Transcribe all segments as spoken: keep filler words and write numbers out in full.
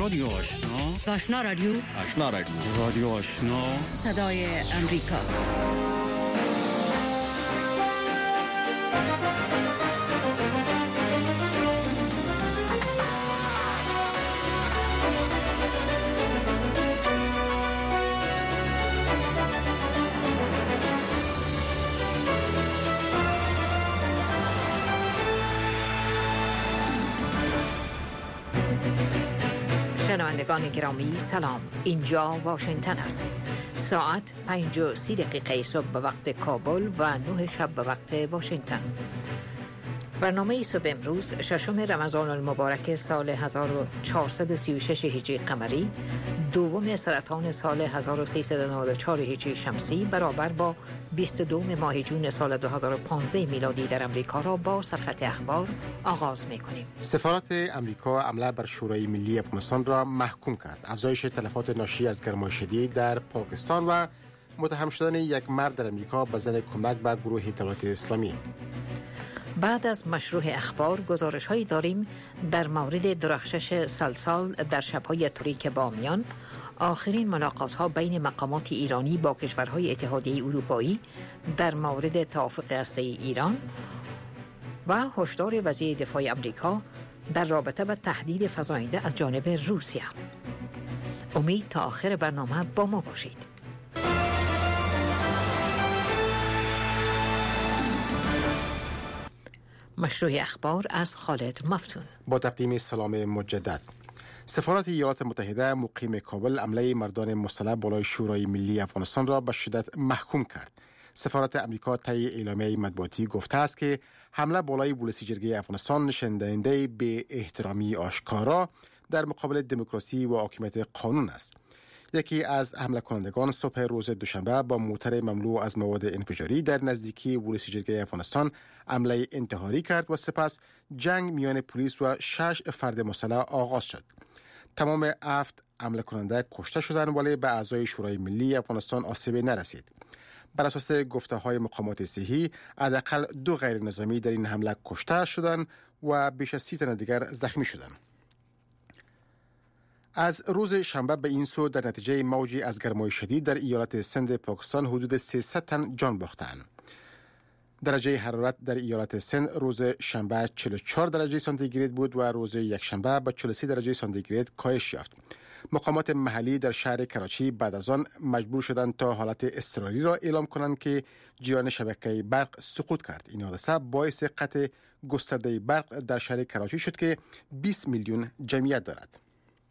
رادیو آشنا آشنا رادیو آشنا رادیو رادیو آشنا صدای امریکا. شنوندگان گرامی سلام، اینجا واشنگتن است. ساعت پنج و سی دقیقه صبح به وقت کابل و نه شب به وقت واشنگتن. برنامه صبح امروز ششم رمضان المبارک سال هزار و چهارصد و سی و شش هجری قمری، دوم سرطان سال هزار و سیصد و نود و چهار هجری شمسی برابر با بیست و دو ماه جون سال دو هزار و پانزده میلادی در امریکا را با سرخط اخبار آغاز می‌کنیم. سفارت امریکا حمله بر شورای ملی افغانستان را محکوم کرد. افزایش تلفات ناشی از گرمای شدید در پاکستان و متهم شدن یک مرد در امریکا به زن کمک به گروه دولت اسلامی. بعد از مشروع اخبار گزارش‌هایی داریم در مورد درخشش سلسال در شب‌های تاریک بامیان، آخرین ملاقات‌ها بین مقامات ایرانی با کشورهای اتحادیه اروپایی در مورد توافق هسته‌ای ایران و هشدار وزیر دفاع آمریکا در رابطه با تهدید فزاینده از جانب روسیه. امید تا آخر برنامه با ما باشید. مشروع اخبار از خالد مفتون. با تقدیم سلام مجدد. سفارت ایالات متحده مقیم کابل حمله مردان مسلح بالای شورای ملی افغانستان را به شدت محکوم کرد. سفارت امریکا طی اعلامیه مطبوعاتی گفته است که حمله بالای پلیس جرگه افغانستان نشاندهنده به احترامی آشکارا در مقابل دموکراسی و حاکمیت قانون است. یکی از حمله کنندگان صبح روز دوشنبه با موتر مملو از مواد انفجاری در نزدیکی پلیس جرگه افغانستان حمله انتحاری کرد و سپس جنگ میان پلیس و شش فرد مسلح آغاز شد. تمام هفت حمله کننده کشته شدند ولی به اعضای شورای ملی افغانستان آسیبی نرسید. بر اساس گفته‌های مقامات صحی، حداقل دو غیر نظامی در این حمله کشته شدند و بیش از سی تن دیگر زخمی شدند. از روز شنبه به این سو در نتیجه موجی از گرمای شدید در ایالت سند پاکستان حدود سیصد تن جان باختند. درجه حرارت در ایالت سند روز شنبه چهل و چهار درجه سانتیگراد بود و روز یکشنبه به چهل و سه درجه سانتیگراد کاهش یافت. مقامات محلی در شهر کراچی بعد از آن مجبور شدند تا حالت اضطراری را اعلام کنند که جریان شبکه برق سقوط کرد. این حادثه باعث قطع گسترده برق در شهر کراچی شد که بیست میلیون جمعیت دارد.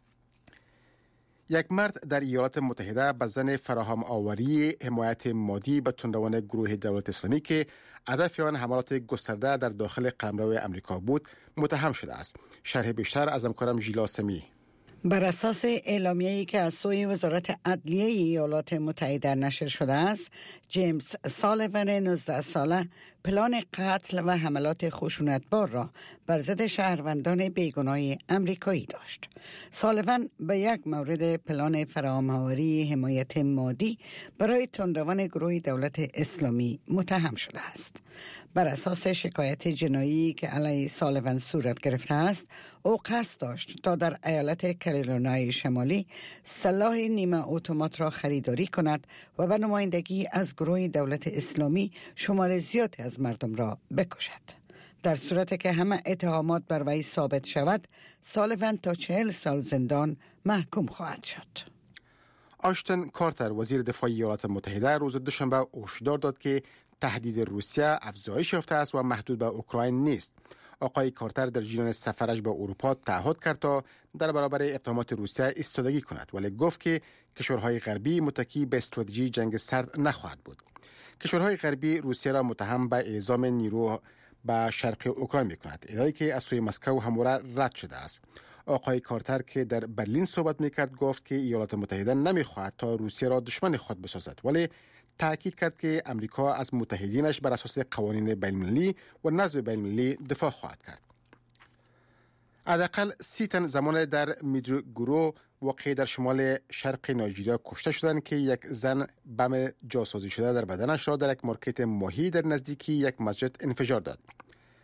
یک مرد در ایالات متحده به زن فراهم آوری حمایت مادی به تندروان گروه دولت اسلامی که هدف آن حملات گسترده در داخل قلمرو امریکا بود متهم شده است. شرح بیشتر از همکارم ژیلا سمی. بر اساس اعلامیه‌ای که از سوی وزارت عدلیه ایالات متحده نشر شده است، جیمز سالیون نوزده ساله پلان قتل و حملات خشونتبار را بر ضد شهروندان بیگناه امریکایی داشت. سالیون به یک مورد پلان فراهم‌آوری حمایت مادی برای تندروان گروه دولت اسلامی متهم شده است. بر اساس شکایت جنایی که علیه سالیون صورت گرفته است، او قصد داشت تا در ایالت کارولینای شمالی سلاح نیمه اتومات را خریداری کند و به نمایندگی از گروه دولت اسلامی شمار زیادی از مردم را بکشد. در صورتی که همه اتهامات بر وی ثابت شود، سالیون تا چهل سال زندان محکوم خواهد شد. آشتن کارتر وزیر دفاع ایالات متحده روز دوشنبه هشدار داد که تهدید روسیه افزایش یافته است و محدود به اوکراین نیست. آقای کارتر در جریان سفرش به اروپا تعهد کرد تا در برابر اقدامات روسیه ایستادگی کند، ولی گفت که کشورهای غربی متکی به استراتژی جنگ سرد نخواهد بود. کشورهای غربی روسیه را متهم به اعزام نیرو به شرق اوکراین می‌کند، ادعایی که از سوی مسکو همواره رد شده است. آقای کارتر که در برلین صحبت می‌کرد گفت که ایالات متحده نمی‌خواهد تا روسیه را دشمن خود بسازد، ولی تأکید کرد که امریکا از متحدینش بر اساس قوانین بین‌المللی و نظم بین‌المللی دفاع خواهد کرد. حداقل سی تن زمان در میدوگورو واقع در شمال شرق نایجریا کشته شدند که یک زن بم جاسازی شده در بدنش را در یک مارکت ماهی در نزدیکی یک مسجد انفجار داد.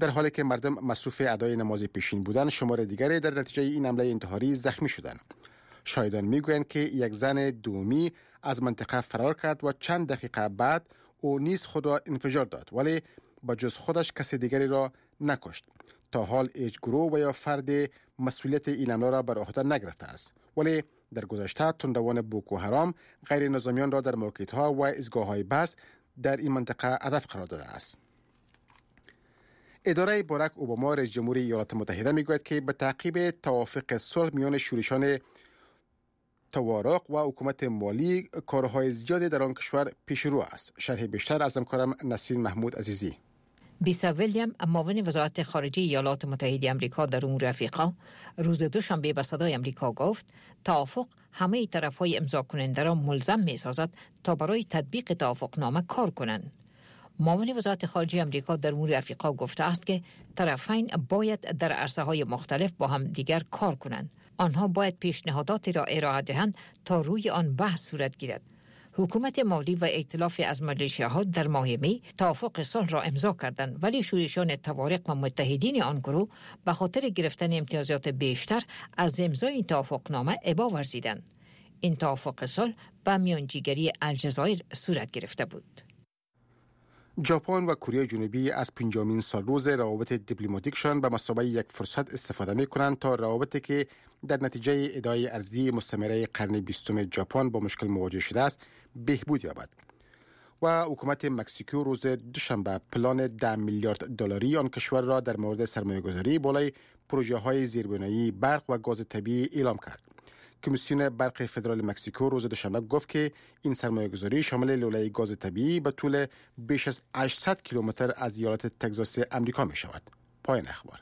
در حالی که مردم مصروف ادای نماز پیشین بودند، شمار دیگری در نتیجه این حمله انتحاری زخمی شدند. شاهدان میگویند که یک زن دومی از منطقه فرار کرد و چند دقیقه بعد او نیز خود را انفجار داد، ولی با جز خودش کسی دیگری را نکشت. تا حال هیچ گروه و یا فرد مسئولیت این حمله را بر عهده نگرفته است، ولی در گذشته تندوان بوکو حرام غیر نظامیان را در مارکت ها و ایستگاه های بس در این منطقه هدف قرار داده است. اداره باراک اوباما رئیس جمهوری ایالات متحده میگوید که به تعقیب توافق صلح میان شورشان توارق و حکومت مالی کارهای زیادی در آن کشور پیش رو است. شرح بیشتر از همکارم نسرین محمود عزیزی. بیسا ویلیام معاون وزارت خارجه ایالات متحده آمریکا در امور افریقا روز دوشنبه به صدای آمریکا گفت توافق همه طرف‌های امضا کننده را ملزم می‌سازد تا برای تطبیق توافقنامه کار کنند. معاون وزارت خارجه آمریکا در امور افریقا گفته است که طرفین باید در عرصه‌های مختلف با هم دیگر کار کنند. آنها باید پیشنهاداتی را ارائه دهند تا روی آن بحث صورت گیرد. حکومت مالی و ائتلاف از ملیشیاها در ماه می توافق صلح را امضا کردند، ولی شورشان توارق و متحدین آن گروه به خاطر گرفتن امتیازات بیشتر از امضای این توافقنامه ابا ورزیدند. این توافق صلح به میانجیگری الجزایر صورت گرفته بود. ژاپن و کره جنوبی از پنجمین سالروز روابط دیپلماتیکشان به مثابه یک فرصت استفاده می کنند تا روابطی که در نتیجه ادعای ارضی مستمره قرن بیستم ژاپن با مشکل مواجه شده است بهبود یابد. و حکومت مکزیکو روز دوشنبه پلان ده میلیارد دلاری آن کشور را در مورد سرمایه‌گذاری بالای پروژه های زیربنایی برق و گاز طبیعی اعلام کرد. کمیسیون برق فدرال مکزیکو روز دوشنبه گفت که این سرمایه‌گذاری شامل لوله گاز طبیعی به طول بیش از هشتصد کیلومتر از ایالت تگزاس آمریکا می شود. پایان اخبار.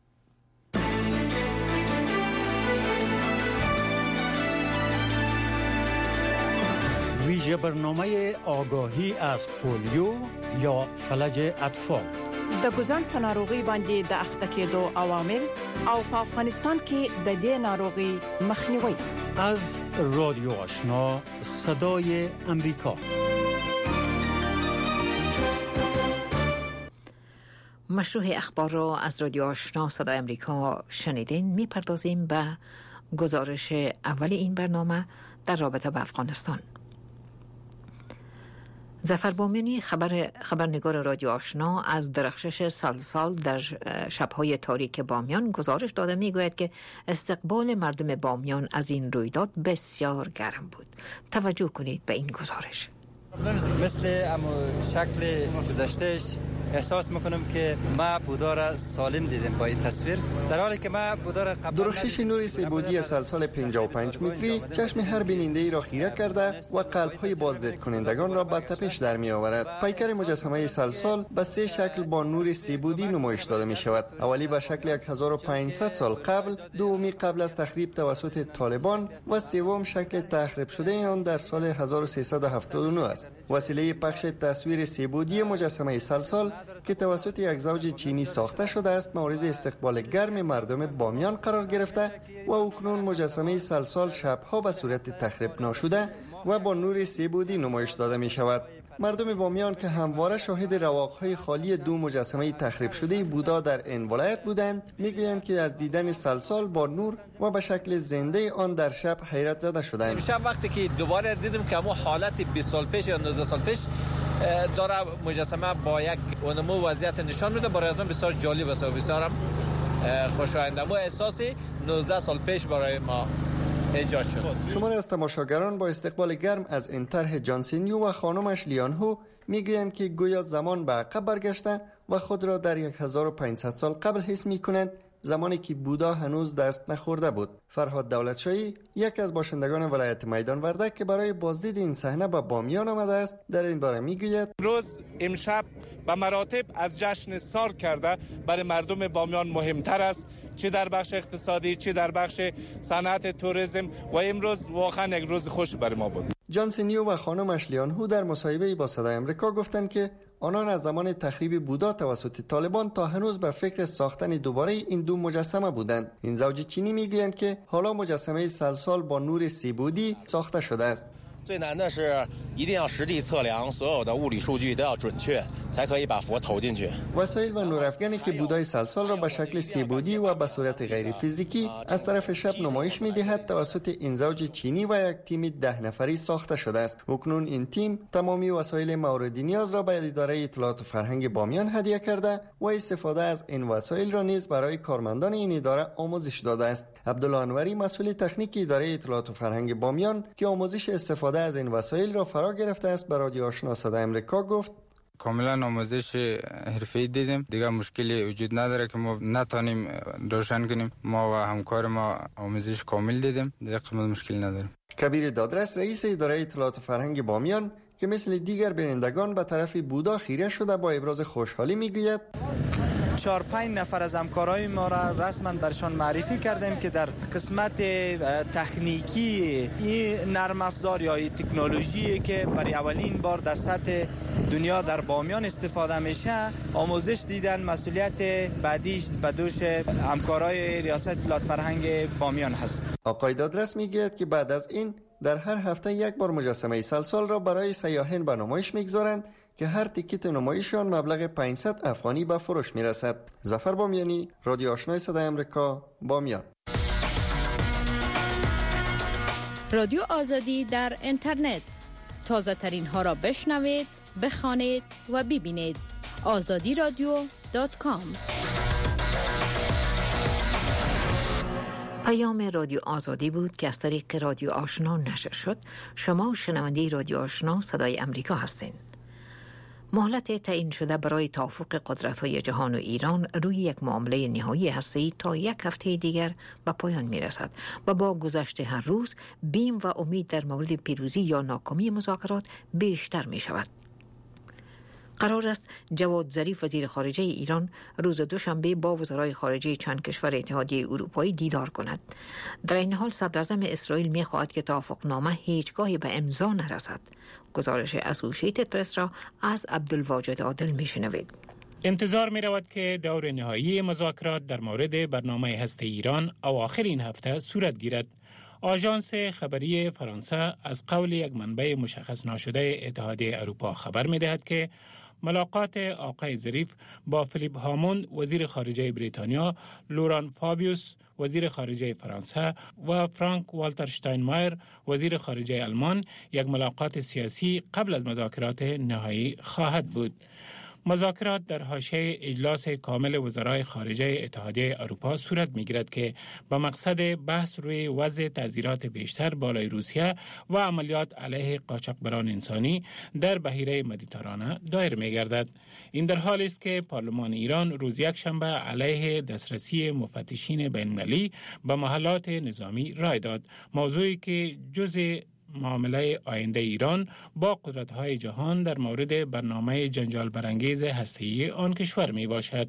ویژه برنامه آگاهی از پولیو یا فلج اطفال. د ګوزن په ناروغي باندې د اخته کېدو عوامل او په افغانستان کې د دې ناروغي مخنیوي. از رادیو آشنا صدای امریکا. مشروع اخبار را از رادیو آشنا صدای امریکا شنیدین. میپردازیم به گزارش اول این برنامه در رابطه با افغانستان. ظفر بامیانی خبر خبرنگار رادیو آشنا از درخشش سلسال در شب‌های تاریک بامیان گزارش داده میگوید که استقبال مردم بامیان از این رویداد بسیار گرم بود. توجه کنید به این گزارش. مثل شکل گذشتهش احساس میکنم که ما بودا را سالم دیدیم با این تصویر، در حالی که ما بودا را قبل درخشش نور سه‌بعدی سلسال پنجاه و پنج متری چشم هر بیننده ای را خیره کرده و قلب‌های بازدید کنندگان را به تپش در می آورد. پیکر مجسمه سلسال به سه شکل با نور سه‌بعدی نمایش داده می شود. اولی به شکل هزار و پانصد سال قبل، دومی قبل از تخریب توسط طالبان و سوم شکل تخریب شده آن در سال هزار و سیصد و هفتاد و نه است. وسیله پخش تصویر سه‌بعدی مجسمه سلسال که توسط یک زوج چینی ساخته شده است مورد استقبال گرم مردم بامیان قرار گرفته و اکنون مجسمه سلسال شبها به صورت تخریب ناشده و با نور سه‌بعدی نمایش داده می شود. مردم بامیان که همواره شاهد رواق‌های خالی دو مجسمه تخریب شده بودا در این ولایت بودند میگویند که از دیدن سلسال با نور و به شکل زنده آن در شب حیرت زده شدند. شب وقتی که دوباره دیدم که همون حالت بیست سال پیش یا نوزده سال پیش داره مجسمه با یک اونمو وضعیت نشان میده، برای من بسیار جالب است و بسیار خوشایند. اما احساس نوزده سال پیش برای ما ایجاد شد. شماری از تماشاگران با استقبال گرم از این طرح جانسینیو و خانمش لیانهو میگویند که گویا زمان به عقب برگشته و خود را در هزار و پانصد سال قبل حس میکنند، زمانی که بودا هنوز دست نخورده بود. فرهاد دولتشاهی یک از باشندگان ولایت میدان وردک که برای بازدید این صحنه به بامیان آمده است در این باره میگوید: روز امشب به مراتب از جشن سال کرده برای مردم بامیان مهمتر است، چه در بخش اقتصادی چه در بخش صنعت توریسم، و امروز واقعا یک روز خوش برای ما بود. جانسینیو و خانم اشلیانهو در مصاحبه با صدای آمریکا گفتند که آنان از زمان تخریب بودا توسط طالبان تا هنوز به فکر ساختن دوباره این دو مجسمه بودند. این زوج چینی میگویند که حالا مجسمه سلسال با نور سه‌بعدی ساخته شده است. 最难的是一定要实地测量，所有的物理数据都要准确， وسایل و نورافگنی که بودای سلسال را به شکل سه‌بعدی و به صورت غیر فیزیکی از طرف شب نمایش می‌دهد توسط این زوج چینی و یک تیم ده نفری ساخته شده است. اکنون این تیم تمامی وسایل مورد نیاز را به اداره اطلاعات و فرهنگ بامیان هدیه کرده و استفاده از این وسایل را نیز برای کارمندان این اداره آموزش داده است. عبدالله انوری مسئول تکنیکی اداره اطلاعات و فرهنگ بامیان که آموزش استفاده از این وسایل را فرا گرفته است به رادیو آشنا صدای امریکا گفت: کاملا آموزش حرفه‌ای دیدیم، دیگه مشکلی وجود نداره که ما نتونیم روشن کنیم. ما و همکار ما آموزش کامل دیدیم، دیگه قسمت مشکلی نداریم. کبیر دادرس رئیس اداره اطلاعات و فرهنگ بامیان که مثل دیگر بینندگان به طرف بودا خیره شده با ابراز خوشحالی میگوید: چهار پنج نفر از همکارای ما را رسما برشان معرفی کردیم که در قسمت تکنیکی این نرم افزار یا این تکنولوژی که برای اولین بار در سطح دنیا در بامیان استفاده میشه آموزش دیدن. مسئولیت بعدیش به دوش همکارای ریاست اطلاعات فرهنگ بامیان هست. آقای دادرس میگوید که بعد از این در هر هفته یک بار مجسمه سلسال را برای سیاحین به نمایش میگذارند که هر تیکت نمایشان مبلغ پانصد افغانی به فروش میرسد. ظفر بامیانی، رادیو آشنای صدای امریکا، بامیان. رادیو آزادی در اینترنت، تازه ترین ها را بشنوید، بخوانید و ببینید. آزادی رادیو دات کام. پیام رادیو آزادی بود که از طریق رادیو آشنا نشر شد. شما شنونده رادیو آشنا صدای امریکا هستید. مهلت تعیین شده برای توافق قدرت‌های جهان و ایران روی یک معامله نهایی هسته‌ای تا یک هفته دیگر به پایان می‌رسد و با گذشت هر روز بیم و امید در مورد پیروزی یا ناکامی مذاکرات بیشتر می‌شود. قرار است جواد ظریف وزیر خارجه ایران روز دوشنبه با وزرای خارجه چند کشور اتحادیه اروپایی دیدار کند. در این حال صدر اعظم اسرائیل می‌خواهد که توافقنامه هیچگاهی به امضا نرسد. گزارش اسوسییتد پرس را از عبدالواجد عادل میشنوید. انتظار می رود که دور نهایی مذاکرات در مورد برنامه هسته ایران اواخر این هفته صورت گیرد. آژانس خبری فرانسه از قول یک منبع مشخص ناشده اتحادیه اروپا خبر می دهد که ملاقات آقای ظریف با فیلیپ هاموند وزیر خارجه بریتانیا، لوران فابیوس وزیر خارجه فرانسه و فرانک والتر شتاینمایر وزیر خارجه آلمان یک ملاقات سیاسی قبل از مذاکرات نهایی خواهد بود. مذاکرات در حاشیه اجلاس کامل وزرای خارجه اتحادیه اروپا صورت می‌گیرد که با مقصد بحث روی وضع تعزیرات بیشتر بالای روسیه و عملیات علیه قاچاقبران انسانی در بحیره مدیترانه دایر می‌گردد. این در حالی است که پارلمان ایران روز یکشنبه علیه دسترسی مفتشین بین‌المللی به محلات نظامی رای داد، موضوعی که جزء معامله آینده ایران با قدرت‌های جهان در مورد برنامه جنجال برانگیز هسته‌ای آن کشور می باشد.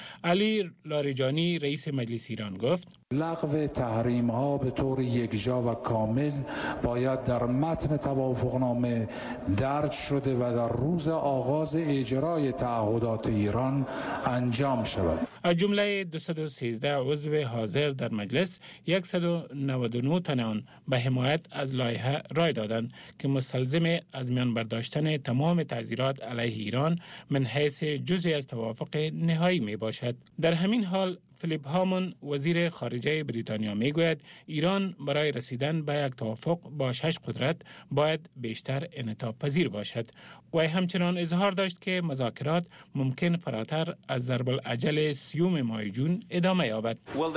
علی لاریجانی رئیس مجلس ایران گفت: لغو تحریم ها به طور یکجا و کامل باید در متن توافقنامه درج شده و در روز آغاز اجرای تعهدات ایران انجام شود. از جمله دویست و سیزده عضو حاضر در مجلس، صد و نود و نه تن آن به حمایت از لایحه رای دادند که مستلزم از میان برداشتن تمام تعزیرات علیه ایران من حیث جزئی از توافق نهایی می باشد. در همین حال فیلیپ هاموند وزیر خارجه بریتانیا میگوید ایران برای رسیدن به یک توافق با شش قدرت باید بیشتر انعطاف پذیر باشد. و همچنان اظهار داشت که مذاکرات ممکن فراتر از ضرب العجل سیوم ماه جون ادامه یابد.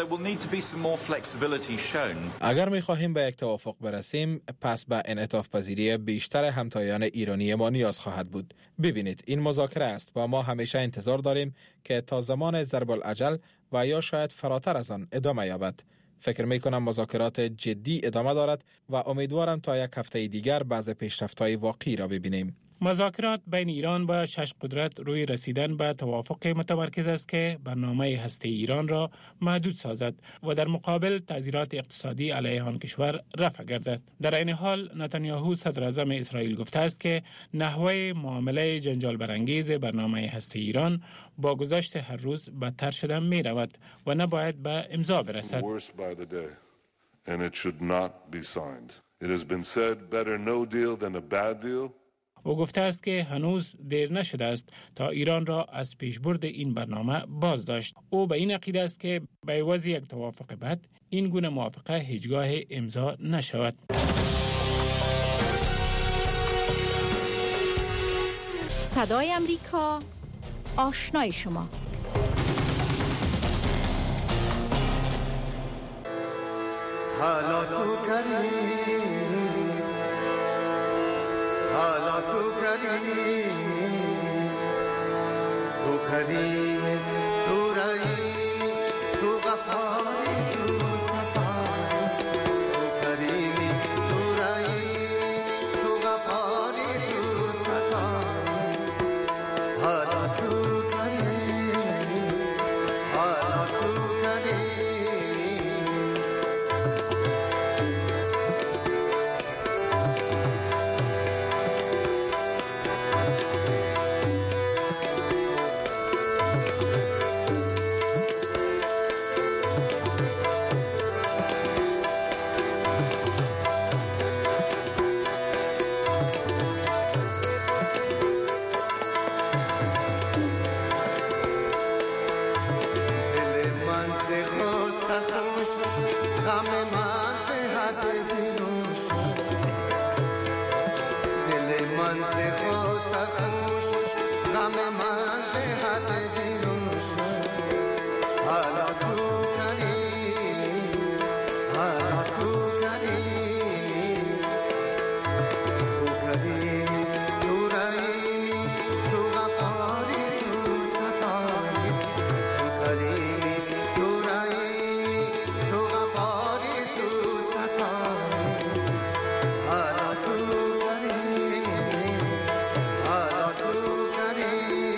اگر می‌خواهیم به یک توافق برسیم، پس به انعطاف پذیری بیشتر همتایان ایرانی ما نیاز خواهد بود. ببینید، این مذاکره است و ما همیشه انتظار داریم که تا زمان ضرب العجل و یا شاید فراتر از آن ادامه یابد. فکر می کنم مذاکرات جدی ادامه دارد و امیدوارم تا یک هفته دیگر بعض پیشرفت‌های واقعی را ببینیم. مذاکرات بین ایران و شش قدرت روی رسیدن به توافق متمرکز است که برنامه هسته ایران را محدود سازد و در مقابل تعزیرات اقتصادی علیه آن کشور رفع گردد. در این حال نتانیاهو صدر اعظم اسرائیل گفته است که نحوه معامله جنجال برانگیز برنامه هسته ایران با گذشت هر روز بدتر شدن می رود و نباید به امضا برسد. او گفته است که هنوز دیر نشده است تا ایران را از پیشبرد این برنامه باز داشت. او به این عقیده است که به عوض یک توافق بعد این گونه موافقه هیچگاه امضا نشود. صدای امریکا، آشنای شما. حالا تو کریم، حالا تو کریم، تو کریم، تو رحیم، تو غفاری، تو ستاری، تو کریمی، تو رحیم، تو غفاری، تو ستاری. حالا تو کریم، حالا تو کریم. غم من صحت بیرون شد، دل من ز غصه خوش، غم من صحت بیرون شد. حالا تو کریم، حالا تو کریم، تو کریمی، تو رحیمی، تو غفاری، تو ستاری، تو کریمی، تو رحیمی، تو غفاری، تو ستاری. حالا تو کریم، حالا تو کریم.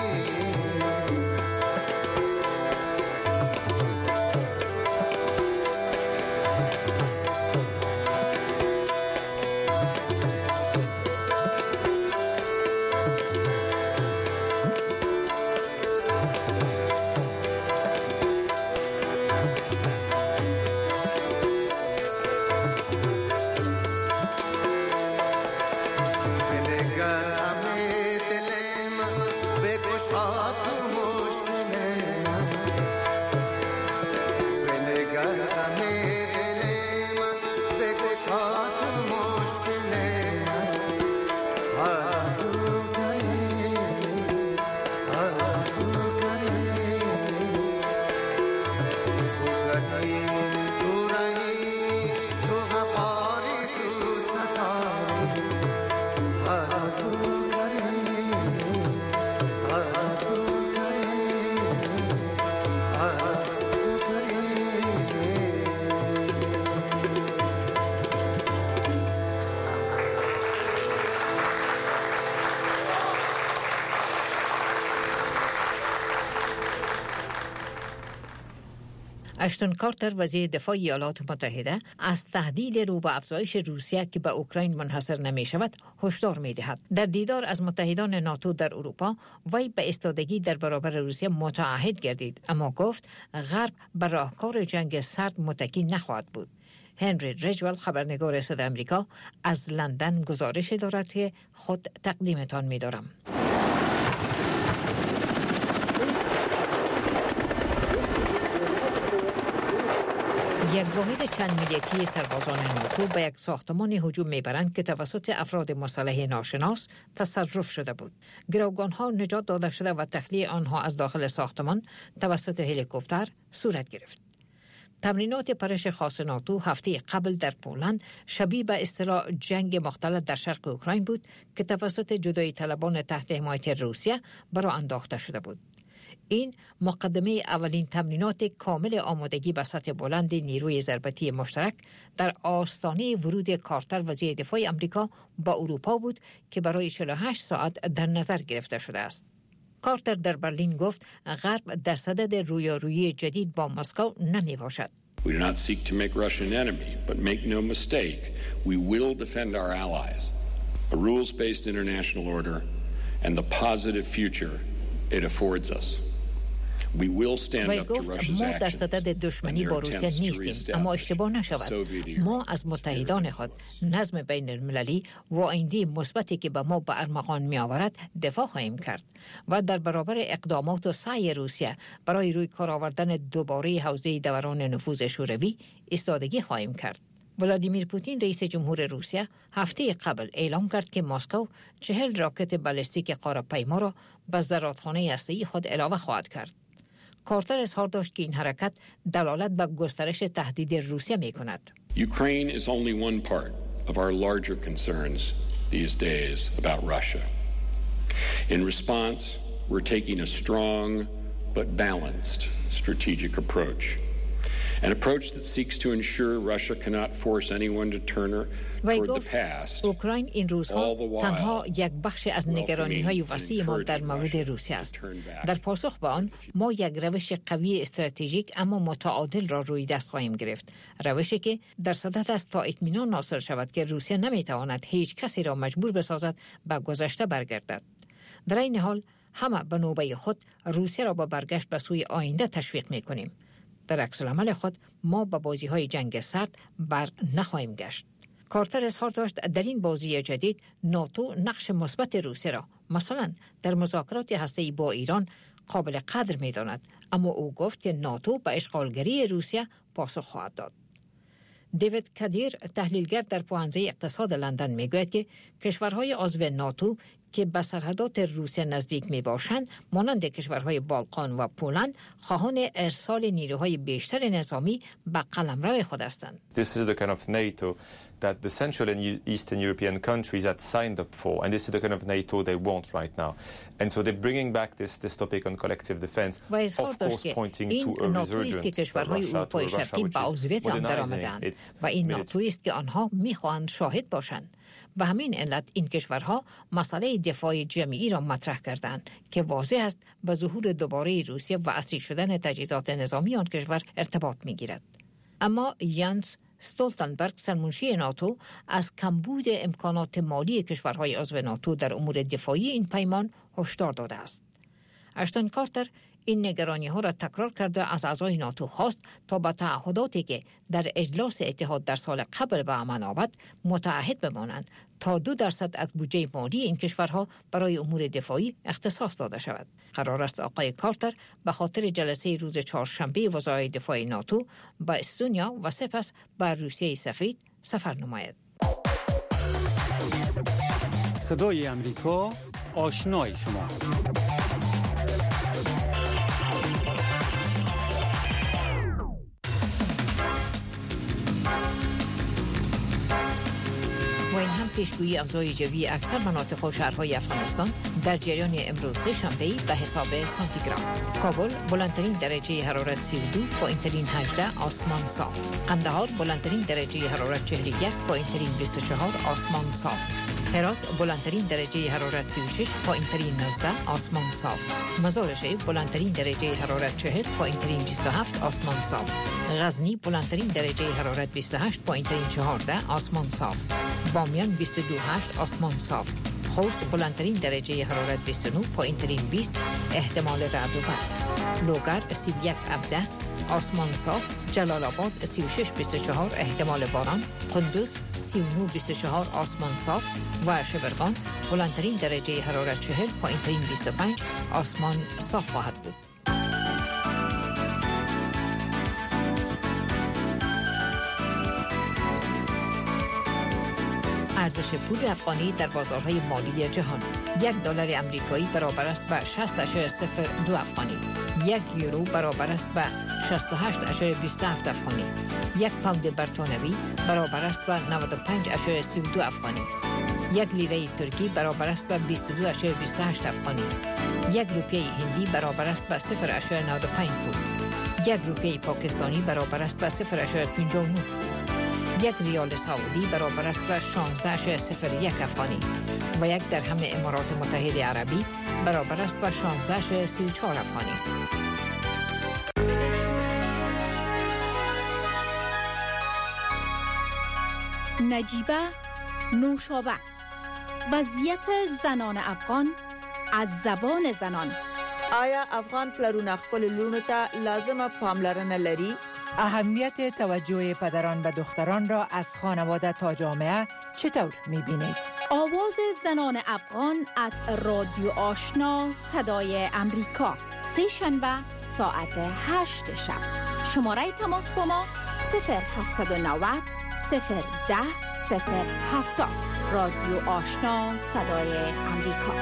اشتون کارتر وزیر دفاع ایالات متحده از تهدید رو به افزایش روسیه که به اوکراین منحصر نمی شود هشدار می دهد. در دیدار از متحدان ناتو در اروپا وی به ایستادگی در برابر روسیه متعهد گردید، اما گفت غرب بر راهکار جنگ سرد متکی نخواهد بود. هنری رجول خبرنگار صدای آمریکا از لندن گزارش دارد که خود تقدیمتان می دارم. یک واحد چند ملیتی سربازان ناتو به یک ساختمان هجوم میبرند که توسط افراد مسلح ناشناس تصرف شده بود. گروگانها نجات داده شده و تخلیه آنها از داخل ساختمان توسط هلیکوپتر صورت گرفت. تمرینات پرش خاص ناتو هفته قبل در پولند شبیه به اصطلاح جنگ مختلط در شرق اوکراین بود که توسط جدایی طلبان تحت حمایت روسیه برآ انداخته شده بود. این مقدمه اولین تمرینات کامل آمادگی به سطح بلند نیروی ضربتی مشترک در آستانه ورود کارتر وزیر دفاع آمریکا با اروپا بود که برای چهل و هشت ساعت در نظر گرفته شده است. کارتر در برلین گفت غرب در صدد رویارویی جدید با مسکو نمی باشد. We do not seek to make Russia an enemy, but make no mistake, we will defend our allies, a rules-based international order, and the positive future it affords us. We will stand وی up to گفت Russia's ما در actions صدد دشمنی با روسیه نیستیم، اما اشتباه نشود ما از متحدان خود نظم بین المللی و آینده مثبتی که به ما به ارمغان می آورد دفاع خواهیم کرد و در برابر اقدامات و سعی روسیه برای روی کار آوردن دوباره حوزه دوران نفوذ شوروی ایستادگی خواهیم کرد. ولادیمیر پوتین رئیس جمهور روسیه هفته قبل اعلام کرد که مسکو چهل راکت بالستیک قاره‌پیما را به زرادخانه هسته‌ای خود علاوه خواهد کرد. کارتر اظهار داشت که این حرکت دلالت به گسترش تهدید روسیه می کند. Ukraine is only one part of our larger concerns these days about Russia. In response, we're taking a strong but balanced strategic approach. An approach that seeks to ensure Russia cannot force anyone to turn toward the past. اوکراین این روزها تنها یک بخش از نگرانی‌های وسیع ما در مورد روسیه است. در پاسخ به آن ما یک روش قوی استراتژیک اما متعادل را روی دست خواهیم گرفت. روشی که در صدد است تا اطمینان حاصل شود که روسیه نمی‌تواند هیچ کسی را مجبور بسازد به گذشته برگردد. در این حال همه به نوبه خود روسیه را به برگشت به سوی آینده تشویق می‌کنیم. در عکس العمل خود ما به بازی‌های جنگ سرد بر نخواهیم گشت. کارتر اظهار داشت در این بازی جدید ناتو نقش مثبت روسیه را مثلا در مذاکرات هسته‌ای با ایران قابل قدر می‌داند، اما او گفت که ناتو به اشغالگری روسیه پاسخ خواهد داد. دیوید کادیر تحلیلگر در پوهنځی اقتصاد لندن میگوید که کشورهای عضو ناتو که به سرحدات روسیه نزدیک می باشند مانند کشورهای بالکان و پولند خواهان ارسال نیروهای بیشتر نظامی به قلمرو خود هستند. This is the kind of NATO that the Central and Eastern European countries had signed up for, and this is the kind of NATO they want right now. And so they're bringing back this this topic on collective defense, of course pointing to a resurgence of Russia, to Russia which is modernizing its و این ناتویی است که آنها می‌خواهند شاهد باشند. به همین علت این کشورها مسئله دفاع جمعی را مطرح کردند که واضح است به ظهور دوباره روسیه و اصلی شدن تجهیزات نظامی آن کشور ارتباط می‌گیرد. اما یانس استولتنبرگ سرمنشی ناتو از کمبود امکانات مالی کشورهای عضو ناتو در امور دفاعی این پیمان هشدار داده است. اشتون کارتر این نگرانی ها را تکرار کرده از اعضای ناتو خواست تا به تعهداتی که در اجلاس اتحاد در سال قبل به عمل آمد متعهد بمانند تا دو درصد از بودجه مالی این کشورها برای امور دفاعی اختصاص داده شود. قرار است آقای کارتر به خاطر جلسه روز چهارشنبه وزرای دفاع ناتو به استونیا و سپس به روسیه سفید سفر نماید. صدای امریکا، آشنای شما. و این هم پیشگویی افزای جوی اکثر مناطق و شهرهای افغانستان در جریان امروز شنبه به حساب سانتیگراد. کابل بلندترین درجه حرارت سی و دو، پایین‌ترین هجده، آسمان صاف. قندهار بلندترین درجه حرارت چهل و یک، پایین‌ترین بیست و چهار، آسمان صاف. هرات بلندترین درجه حرارت سی و شش، پایین‌ترین نوزده، آسمان صاف. مزار شریف بلندترین درجه حرارت چهل، پایین‌ترین بیست و هفت، آسمان صاف. غزنی بلندترین درجه حرارت بیست و هشت، پایین‌ترین چهارده، آسمان صاف. بامیان بیست و دو ممیز هشت، آسمان صاف. خوست بلندترین درجه حرارت بیست و نه، پایین‌ترین بیست، احتمال رعد و برق. لوگر سی و یک، هفده، آسمان صاف. جلال آباد سی و شش، بیست و چهار، احتمال باران. قندوز سی و نه، بیست و چهار، آسمان صاف. و شبرغان بلندترین درجه حرارت چهل، پایین‌ترین بیست و پنج، آسمان صاف خواهد بود. ارزش پول افغانی در بازارهای مالی جهان: یک دلار امریکایی برابر است به شصت اشاره صفر دو افغانی. یک یورو برابر است به شصت و هشت اشاره بیست و هفت افغانی. یک پوند بریتانیایی برابر است به نود و پنج اشاره سی و دو افغانی. یک لیره ترکی برابر است به بیست و دو اشاره بیست و هشت افغانی. یک روپیه هندی برابر است به صفر اشاره نود و پنج پول. یک روپیه پاکستانی برابر است به صفر اشاره پنجاه و نه. یک ریال سعودی برابر است به شانزده اشاره صفر یک افغانی و یک درهم امارات متحده عربی برابر است به شانزده اشاره سی و چهار افغانی. نجیبه نوشابه: وضعیت زنان افغان از زبان زنان، آیا افغان پلرونه خپل لونو ته لازمه پاملرنه لري؟ اهمیت توجه پدران و دختران را از خانواده تا جامعه چطور می‌بینید؟ آواز زنان افغان از رادیو آشنا صدای امریکا، سه شنبه ساعت هشت شب. شماره تماس با ما صفر هفت نه صفر صفر ده صفر هفتاد. رادیو آشنا صدای امریکا.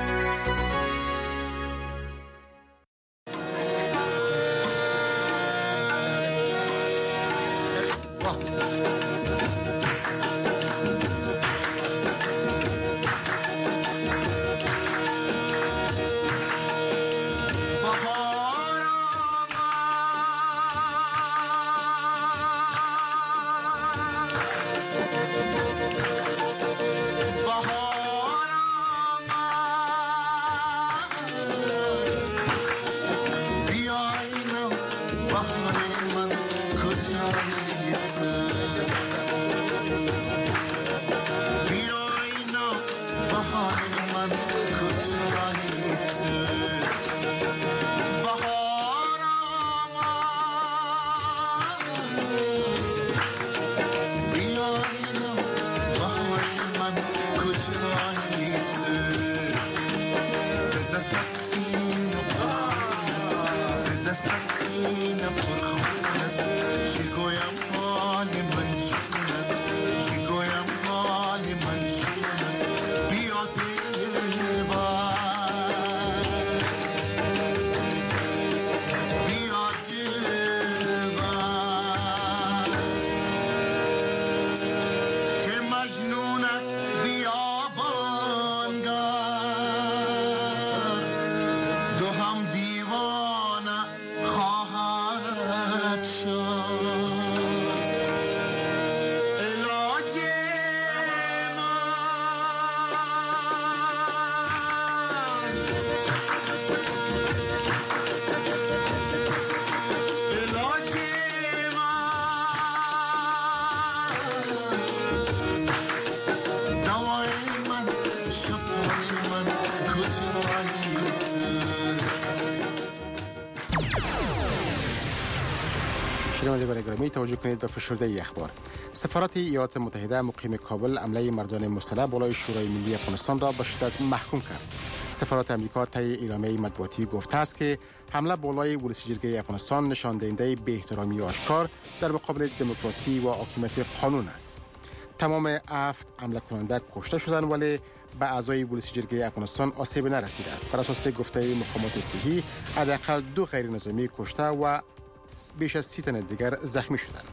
شنوندگان گرامی توجه کنید به فشرده اخبار. سفارت ایالات متحده مقیم کابل حمله مردان مسلح بالای شورای ملی افغانستان را به شدت محکوم کرد. سفارت آمریکا طی اعلامیه مطبوعاتی گفته است که حمله بالای ولسی جرگه افغانستان نشان دهنده بی‌احترامی آشکار در مقابل دموکراسی و حاکمیت قانون است. تمام هفت حمله کننده کشته شدند ولی به اعضای ولسی جرگه افغانستان آسیب نرسیده است. بر اساس گفته مقامات صحی حداقل دو غیر نظامی کشته و بیش از سی تن دیگر زخمی شدند.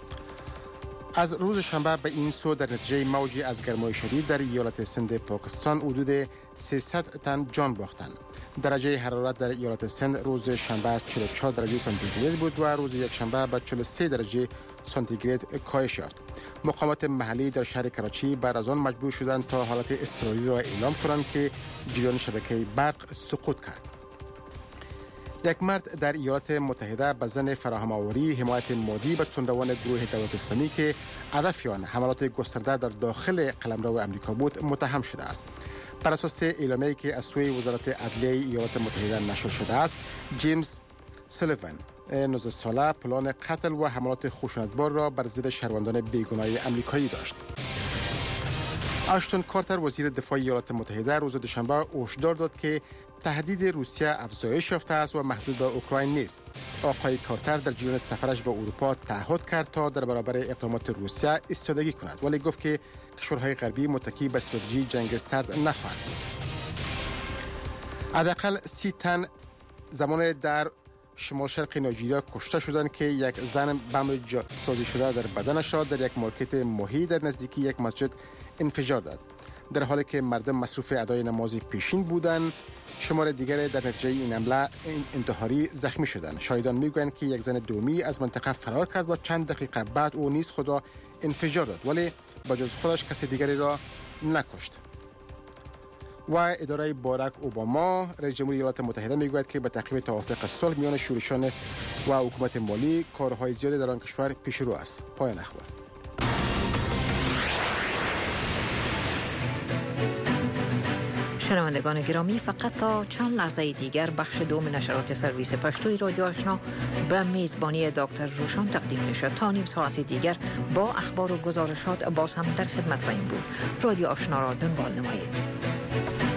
از روز شنبه به این سو در نتیجه موجی از گرمای شدید در ایالت سند پاکستان حدود سیصد تن جان باختند. درجه حرارت در ایالت سند روز شنبه چهل و چهار درجه سانتیگراد بود و روز یک شنبه به چهل و سه درجه سانتیگراد کاهش یافت. مقامات محلی در شهر کراچی بعد از آن مجبور شدند تا حالت اضطراری را اعلام کنند که جریان شبکه برق سقوط کرد. یک مرد در ایالات متحده به زن فراهم آوری حمایت مادی به تندروان گروه دولت اسلامی که هدف آن حملات گسترده در داخل قلمرو امریکا بود متهم شده است. بر اساس اعلامیه‌ای که از سوی وزارت عدلیه ایالات متحده نشر شده است، جیمز سولیوان نوزده ساله پلان قتل و حملات خشونتبار را بر ضد شهروندان بیگناه امریکایی داشت. آشتون کارتر وزیر دفاع ایالات متحده روز دوشنبه هشدار داد که تهدید روسیه افزایش یافته است و محدود به اوکراین نیست. آقای کارتر در جریان سفرش به اروپا تعهد کرد تا در برابر اقدامات روسیه ایستادگی کند، ولی گفت که کشورهای غربی متکی به استراتژی جنگ سرد نخواهند بود. حداقل سی تن زمان در شمال شرق نایجریا کشته شدند که یک زن بم سازی شده در بدنش را در یک مارکت ماهی در نزدیکی یک مسجد انفجار داد. در حالی که مردم مصروف ادای نماز پیشین بودند، شمار دیگر در نتیجه این حمله انتحاری زخمی شدند. شاهدان میگویند که یک زن دومی از منطقه فرار کرد و چند دقیقه بعد او نیز خود را انفجار داد، ولی با جز خودش کسی دیگری را نکشت. و اداره باراک اوباما رئیس جمهوری ایالات متحده میگوید که به تعقیب توافق صلح میان شورشیان و حکومت مالی کارهای زیادی در آن کشور پیش رو است. پایان اخبار. شنوندگان گرامی، فقط تا چند لحظه دیگر بخش دوم نشرات سرویس پشتوی رادیو آشنا به میزبانی دکتر روشان تقدیم میشه. تا نیم ساعت دیگر با اخبار و گزارشات باز هم در خدمت خواهیم بود. رادیو آشنا را دنبال نمایید.